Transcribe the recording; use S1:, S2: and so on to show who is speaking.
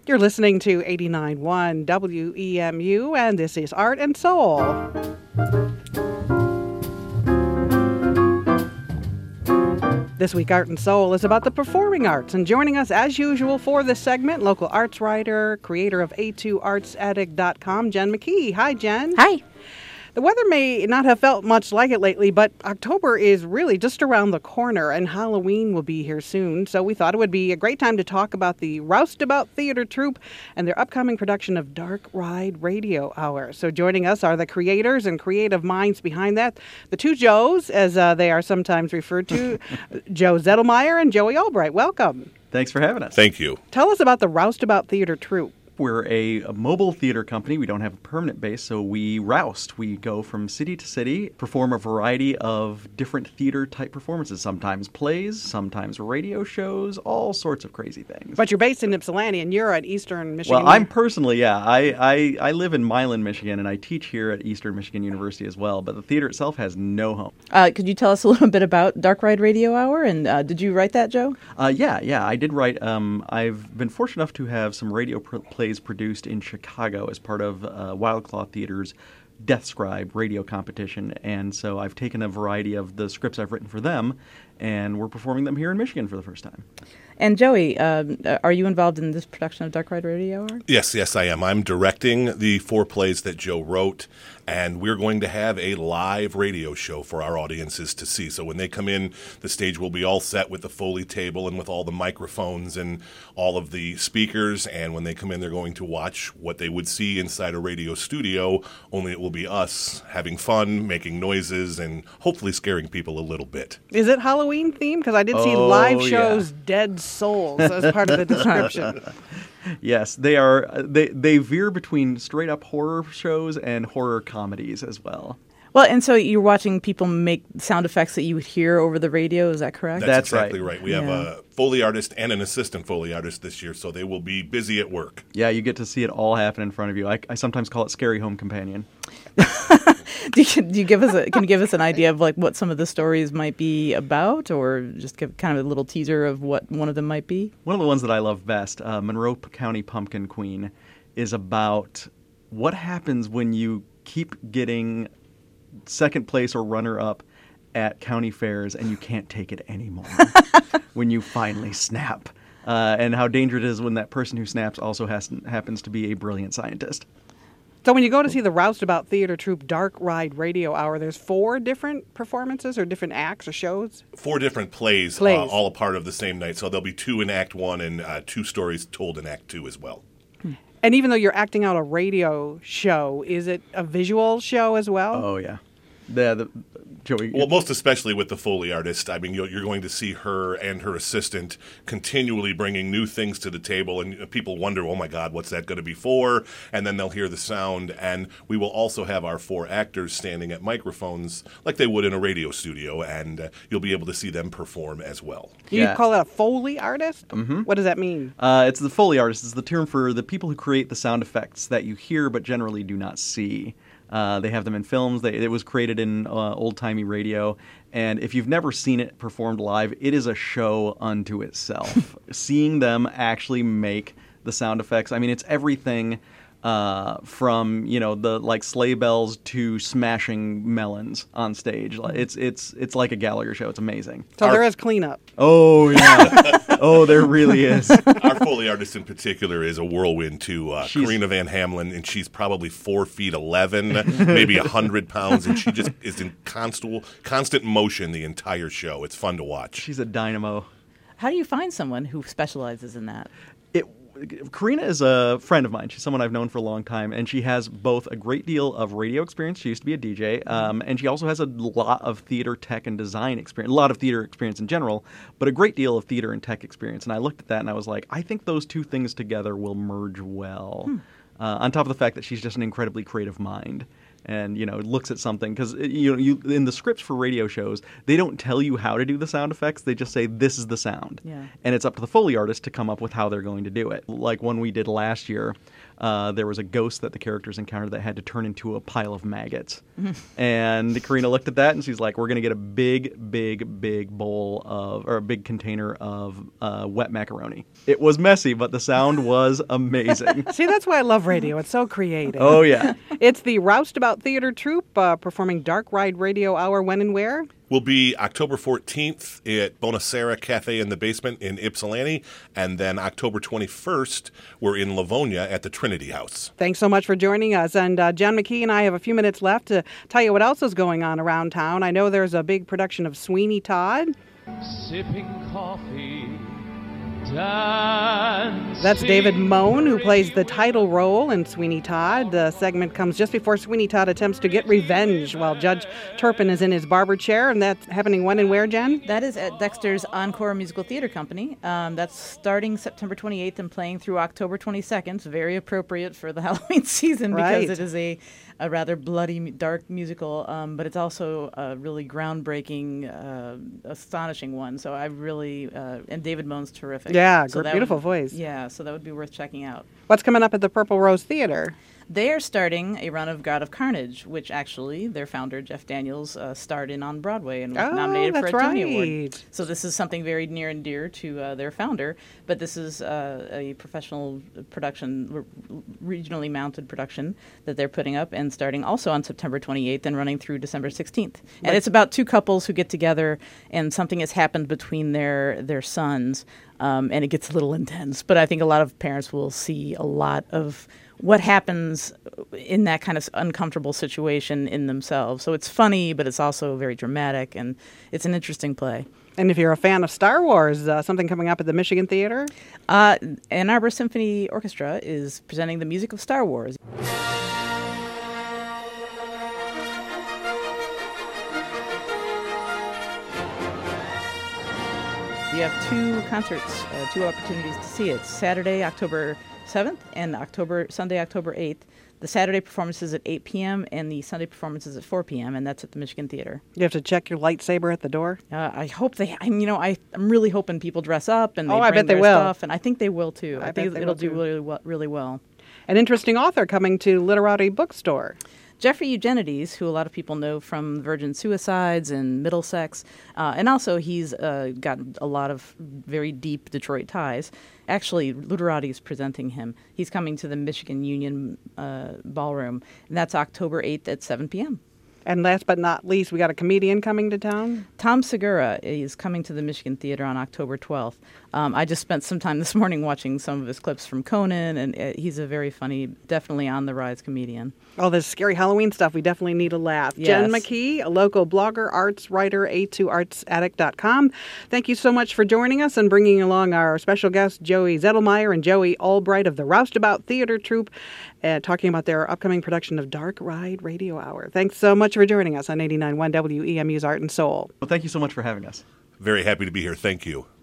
S1: You're listening to 89.1 WEMU, and this is Art and Soul. This week, Art and Soul is about the performing arts, and joining us as usual for this segment, local arts writer, creator of A2ArtsAddict.com, Jen McKee. Hi, Jen.
S2: Hi.
S1: The weather may not have felt much like it lately, but October is really just around the corner, and Halloween will be here soon. So we thought it would be a great time to talk about the Roustabout Theater Troupe and their upcoming production of Dark Ride Radio Hour. So joining us are the creators and creative minds behind that, the two Joes, as they are sometimes referred to, Joe Zettelmeyer and Joey Albright. Welcome.
S3: Thanks for having us.
S4: Thank you.
S1: Tell us about the Roustabout Theater Troupe.
S3: We're a mobile theater company. We don't have a permanent base, so we roust. We go from city to city, perform a variety of different theater-type performances, sometimes plays, sometimes radio shows, all sorts of crazy things.
S1: But you're based in Ypsilanti, and you're at Eastern Michigan.
S3: Well, I'm personally, yeah. I live in Milan, Michigan, and I teach here at Eastern Michigan University as well, but the theater itself has no home.
S2: Could you tell us a little bit about Dark Ride Radio Hour, and did you write that, Joe?
S3: Yeah, I did write. I've been fortunate enough to have some radio plays produced in Chicago as part of Wildclaw Theater's Death Scribe radio competition, and so I've taken a variety of the scripts I've written for them, and we're performing them here in Michigan for the first time.
S2: And Joey, are you involved in this production of Dark Ride Radio Hour?
S4: Yes, I am. I'm directing the 4 plays that Joe wrote, and we're going to have a live radio show for our audiences to see. So when they come in, the stage will be all set with the Foley table and with all the microphones and all of the speakers, and when they come in, they're going to watch what they would see inside a radio studio, only it will be us having fun, making noises, and hopefully scaring people a little bit.
S1: Is it Halloween themed? Because I did see live shows, Dead Souls, as part of the description.
S3: Yes, they are. They veer between straight-up horror shows and horror comedies as well.
S2: Well, and so you're watching people make sound effects that you would hear over the radio, is that correct?
S4: That's exactly right. We have a Foley artist and an assistant Foley artist this year, so they will be busy at work.
S3: Yeah, you get to see it all happen in front of you. I sometimes call it Scary Home Companion.
S2: Can you give us an idea of like what some of the stories might be about, or just give kind of a little teaser of what one of them might be?
S3: One of the ones that I love best, Monroe County Pumpkin Queen, is about what happens when you keep getting second place or runner-up at county fairs and you can't take it anymore when you finally snap. And how dangerous it is when that person who snaps also happens to be a brilliant scientist.
S1: So when you go to see the Roustabout Theater Troupe Dark Ride Radio Hour, there's 4 different performances or different acts or shows?
S4: 4 different plays. All a part of the same night. So there'll be 2 in Act 1 and 2 stories told in Act 2 as well.
S1: And even though you're acting out a radio show, is it a visual show as well?
S3: Oh, yeah. Joey.
S4: Well, most especially with the Foley artist. I mean, you're going to see her and her assistant continually bringing new things to the table, and people wonder, oh, my God, what's that going to be for? And then they'll hear the sound, and we will also have our 4 actors standing at microphones like they would in a radio studio, and you'll be able to see them perform as well.
S1: You call it a Foley artist?
S3: Mm-hmm.
S1: What does that mean?
S3: It's the Foley artist. It's the term for the people who create the sound effects that you hear but generally do not see. They have them in films. It was created in old-timey radio. And if you've never seen it performed live, it is a show unto itself. Seeing them actually make the sound effects, I mean, it's everything from, the sleigh bells to smashing melons on stage. It's like a Gallagher show. It's amazing.
S1: So there is cleanup.
S3: Oh, yeah. Oh, there really is.
S4: Our Foley artist in particular is a whirlwind, too. Karina Van Hamlin, and she's probably 4'11", maybe 100 pounds, and she just is in constant motion the entire show. It's fun to watch.
S3: She's a dynamo.
S2: How do you find someone who specializes in that?
S3: Karina is a friend of mine. She's someone I've known for a long time, and she has both a great deal of radio experience. She used to be a DJ, and she also has a lot of theater, tech, and design experience, a lot of theater experience in general, but a great deal of theater and tech experience. And I looked at that, and I was like, I think those two things together will merge well, on top of the fact that she's just an incredibly creative mind. And, looks at something, because, you in the scripts for radio shows, they don't tell you how to do the sound effects. They just say, this is the sound.
S2: Yeah.
S3: And it's up to the Foley artist to come up with how they're going to do it. Like one we did last year, there was a ghost that the characters encountered that had to turn into a pile of maggots. And Karina looked at that and she's like, we're going to get a big bowl of, or a big container of wet macaroni. It was messy, but the sound was amazing.
S1: See, that's why I love radio. It's so creative.
S3: Oh, yeah.
S1: It's the Roustabout Theater Troupe performing Dark Ride Radio Hour. When and where?
S4: Will be October 14th at Bonacera Cafe in the Basement in Ypsilanti, and then October 21st, we're in Livonia at the Trinity House.
S1: Thanks so much for joining us. And John McKee and I have a few minutes left to tell you what else is going on around town. I know there's a big production of Sweeney Todd.
S5: Sipping coffee, dancing.
S1: That's David Moan, who plays the title role in Sweeney Todd. The segment comes just before Sweeney Todd attempts to get revenge while Judge Turpin is in his barber chair. And that's happening when and where, Jen?
S2: That is at Dexter's Encore Musical Theater Company. That's starting September 28th and playing through October 22nd. It's very appropriate for the Halloween season because
S1: Right.
S2: it is a rather bloody, dark musical, but it's also a really groundbreaking, astonishing one. So I really, and David Moan's terrific.
S1: Yeah,
S2: So that
S1: beautiful
S2: would-
S1: voice.
S2: Yeah, so that would be worth checking out.
S1: What's coming up at the Purple Rose Theater?
S2: They are starting a run of God of Carnage, which actually their founder, Jeff Daniels, starred in on Broadway and was
S1: Oh,
S2: nominated for a
S1: that's
S2: Tony Award.
S1: right.
S2: So this is something very near and dear to their founder, but this is a professional production, regionally mounted production that they're putting up and starting also on September 28th and running through December 16th. And it's about two couples who get together and something has happened between their sons, and it gets a little intense. But I think a lot of parents will see a lot of what happens in that kind of uncomfortable situation in themselves. So it's funny, but it's also very dramatic, and it's an interesting play.
S1: And if you're a fan of Star Wars, something coming up at the Michigan Theater?
S2: Ann Arbor Symphony Orchestra is presenting the music of Star Wars. You have two concerts, two opportunities to see it. Saturday, October 7th, and Sunday, October 8th. The Saturday performance is at 8 p.m. and the Sunday performance is at 4 p.m. and that's at the Michigan Theater.
S1: You have to check your lightsaber at the door?
S2: I hope I'm really hoping people dress up and they
S1: Oh, I
S2: bring
S1: bet they
S2: their
S1: will.
S2: stuff, and I think they will too.
S1: I
S2: I think
S1: bet they
S2: it'll
S1: will,
S2: do
S1: too.
S2: really well.
S1: An interesting author coming to Literati Bookstore.
S2: Jeffrey Eugenides, who a lot of people know from Virgin Suicides and Middlesex, and also he's got a lot of very deep Detroit ties. Actually, Literati is presenting him. He's coming to the Michigan Union Ballroom, and that's October 8th at 7 p.m.
S1: And last but not least, we got a comedian coming to town.
S2: Tom Segura is coming to the Michigan Theater on October 12th. I just spent some time this morning watching some of his clips from Conan, and he's a very funny, definitely on-the-rise comedian.
S1: All this scary Halloween stuff, we definitely need a laugh.
S2: Yes.
S1: Jen McKee, a local blogger, arts writer, a2artsaddict.com. Thank you so much for joining us and bringing along our special guests, Joey Zettelmeyer and Joey Albright of the Roustabout Theater Troupe, talking about their upcoming production of Dark Ride Radio Hour. Thanks so much for joining us on 89.1 WEMU's Art and Soul.
S3: Well, thank you so much for having us.
S4: Very happy to be here. Thank you.